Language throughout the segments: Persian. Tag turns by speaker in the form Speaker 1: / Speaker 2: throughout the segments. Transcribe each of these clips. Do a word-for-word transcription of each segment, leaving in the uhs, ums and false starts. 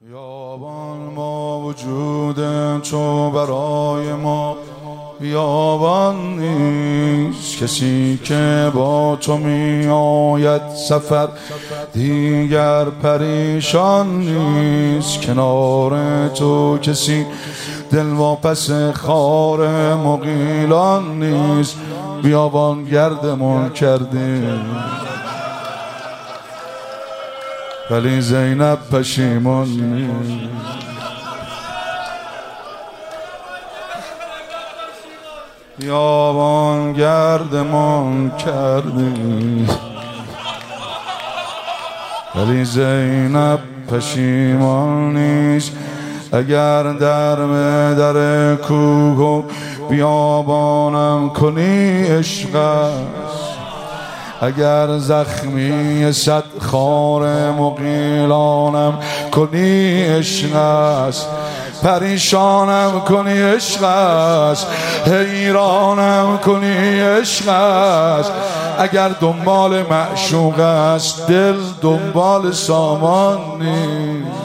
Speaker 1: بیابان ما وجود تو برای ما بیابان نیست، کسی که با تو می آید سفر دیگر پریشان نیست. کنار تو کسی دل واپس خار مغیلان نیست. بیابان گردمون کرده ولی زینب پشیمان نیست. بیابان گردمون کرده ولی زینب پشیمان نیست. اگر در به در کوه و بیابانم کنی عشق است، اگر زخمی صد خار مغیلانم کنی عشق است، پریشانم کنی عشق است، حیرانم کنی عشق است. اگر دنبال معشوق است دل دنبال سامان نیست.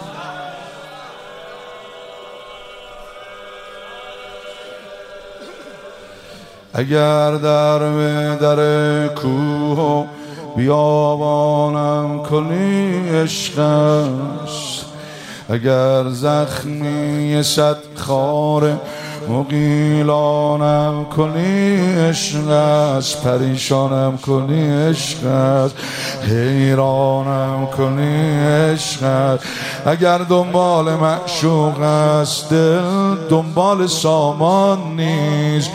Speaker 1: اگر در به در کوه و بیابانم کنی عشق است، اگر زخمی صد خار مغیلانم کنی عشق است، پریشانم کنی عشق است، حیرانم کنی عشق است. اگر دنبال معشوق است دل دنبال سامان نیست.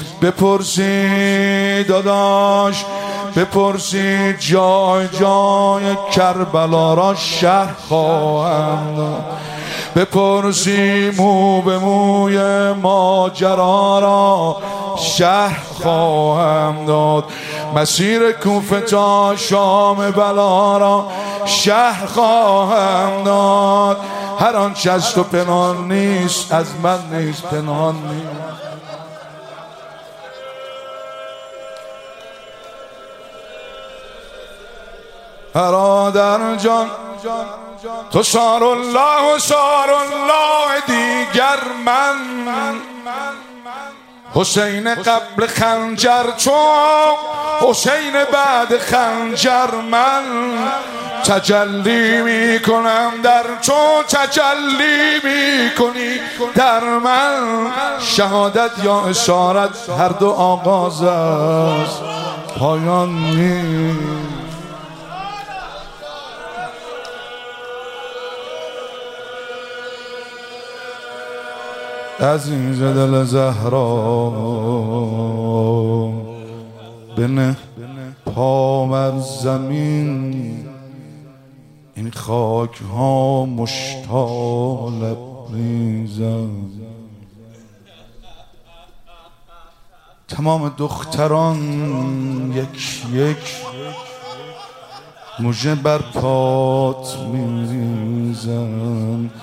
Speaker 1: بپرسی داداش بپرسی جای جای کربلا را شهر خواهم داد، بپرسی مو به موی ماجرا را شهر خواهم داد، مسیر کوفه تا شام بلا را شهر خواهم داد. هر آنچه از تو پنهان نیست از من نیست پنهان نیست. برادر جان تو سار الله و سار الله دیگر من، حسین قبل خنجر چو حسین بعد خنجر من، تجلی می کنم در تو تجلی می کنی در من. شهادت یا اشارت هر دو آغاز است پایان نیست. عزیز دل زهرا بنه پا بر زمین، این خاک ها مشتاق لبریزن. تمام دختران یک یک مژه بر پات میریزن.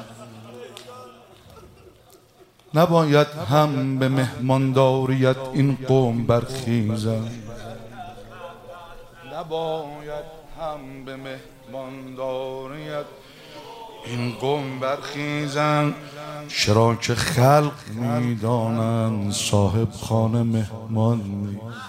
Speaker 1: نباید هم به مهمانداریت این قوم برخیزن، نباید هم به مهمانداریت این قوم برخیزن. چرا که خلق میدانند صاحب خانه مهمان نیست.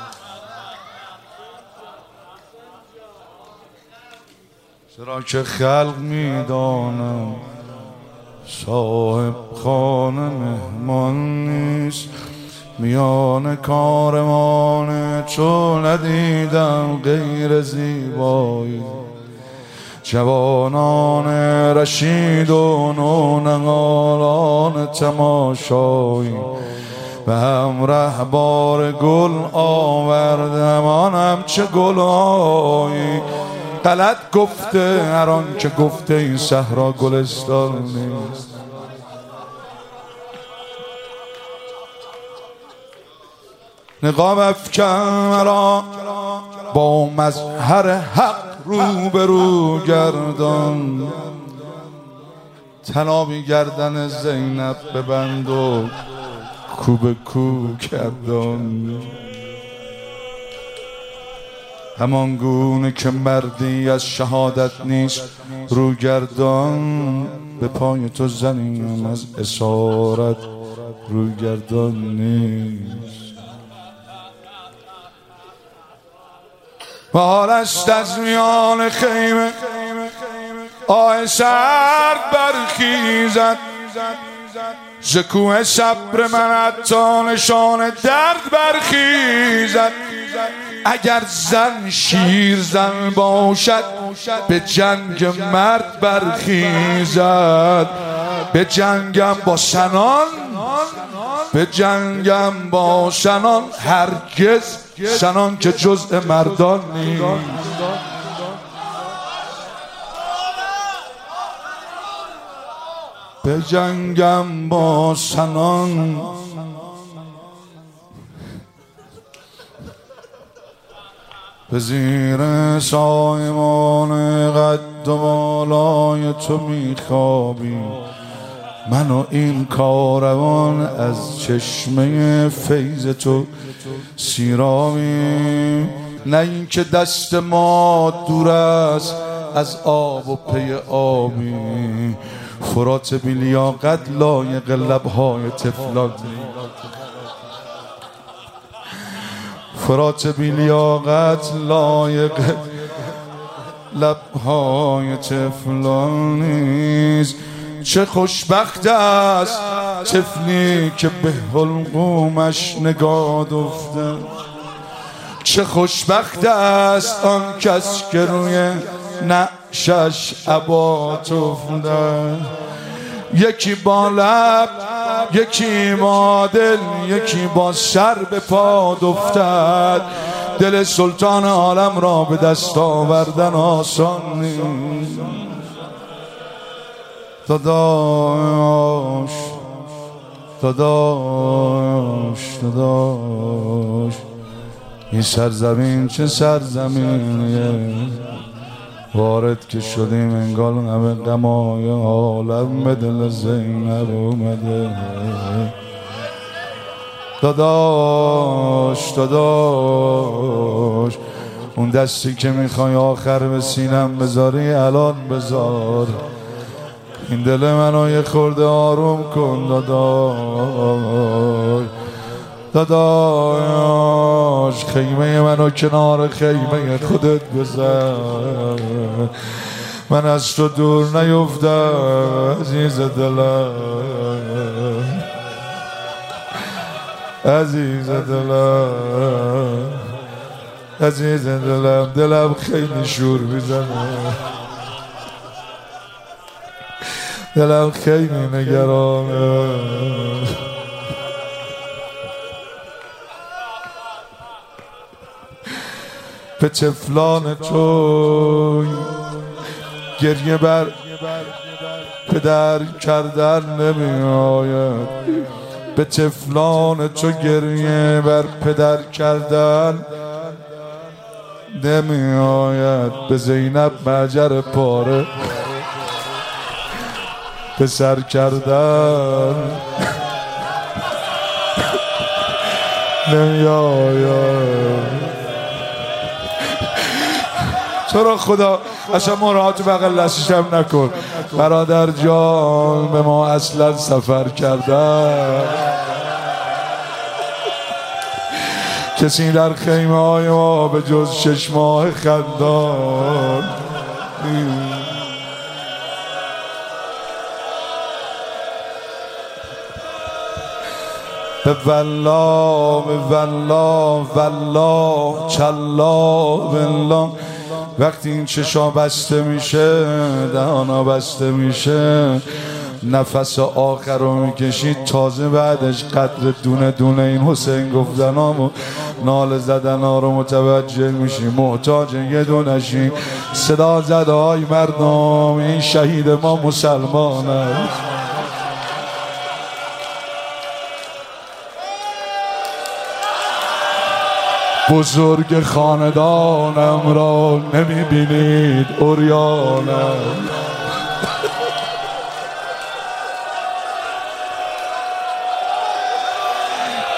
Speaker 1: چرا که خلق میدانند صاحب خانه مهمان نیست. میان کاروان چو ندیدم غیر زیبایی، جوانان رشید و نونهالان تماشایی. به هم رهبار گل آوردم آنم چه گلهایی. غلط گفته هر آن که گفته این صحرا گلستان نیست. نقاب افکن مرا با مظهر حق روبرو گردان، طنابی گردن زینب ببند و کو به کو گردان. همان گونه که مردی از شهادت نیست روگردان به پای تو زنیم از اسارت روگردان نیست. و حالست از میان خیمه آه سرد برخیزد ز کوه صبر من حتی نشان درد برخیزد. اگر زن شیر زن باشد به جنگ مرد برخیزد. به جنگم با سنان به جنگم با سنان هرگز سنان که جزء مردان نیست. به جنگم با سنان به زیر سایمان قد و بالای تو میخوابی من و این کاروان از چشمه فیض تو سیرابی. نه این که دست ما دور است از آب و پی آبی فرات بی لیاقت لایق لبهای طفلان فرات بی لیاقت لایق لبهای طفلان نیست. چه خوشبخت است طفلی که به حلقومش نگاه دفته. چه خوشبخت است آن کس که روی نعشش عبا تفته. یکی با لب یکی با دل یکی با سر به پا دفتد. دل سلطان عالم را به دست آوردن آسان نیست. داداش داداش داداش این سرزمین چه سرزمینیه وارد که شدیم انگار همه غمای عالم به دل زینب اومده. داداش داداش اون دستی که میخوای آخر به سینم بذاری الان بذار. این دل منو یه خورده آروم کن داداش. داداش خیمه منو کنار خیمه خودت بزن من از تو دور نیفتم عزیز دلم عزیز دلم عزیز دلم. دلم خیلی شور میزنه دلم خیلی نگرانه. به طفلان تو گریه بر پدر کردن نمی آید. به طفلان تو گریه بر پدر کردن نمی آید. به زینب مهجر پاره به سر کردن نمی آید. تو را خدا اصلا مراحت بغل لسیشم نکن برادر جان به ما اصلا سفر کردن. کسی در خیمه های ما به جز شش ماه خندان. به والله به والله والله چلا بالله وقتی این چشا بسته میشه دهانا بسته میشه نفس آخر رو میکشید تازه بعدش قدر دونه دونه این حسین گفتنام و نال زدن ها رو متوجه میشی. محتاج یه دونشی صدا زده های مردم این شهید ما مسلمان است. بزرگ خاندانم را نمیبینید عریانم.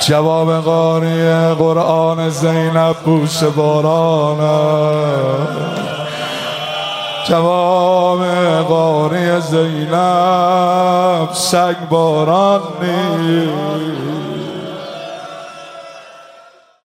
Speaker 1: جواب قاری قرآن زینب بوس بارانه، جواب قاری زینب سگ باران نیست.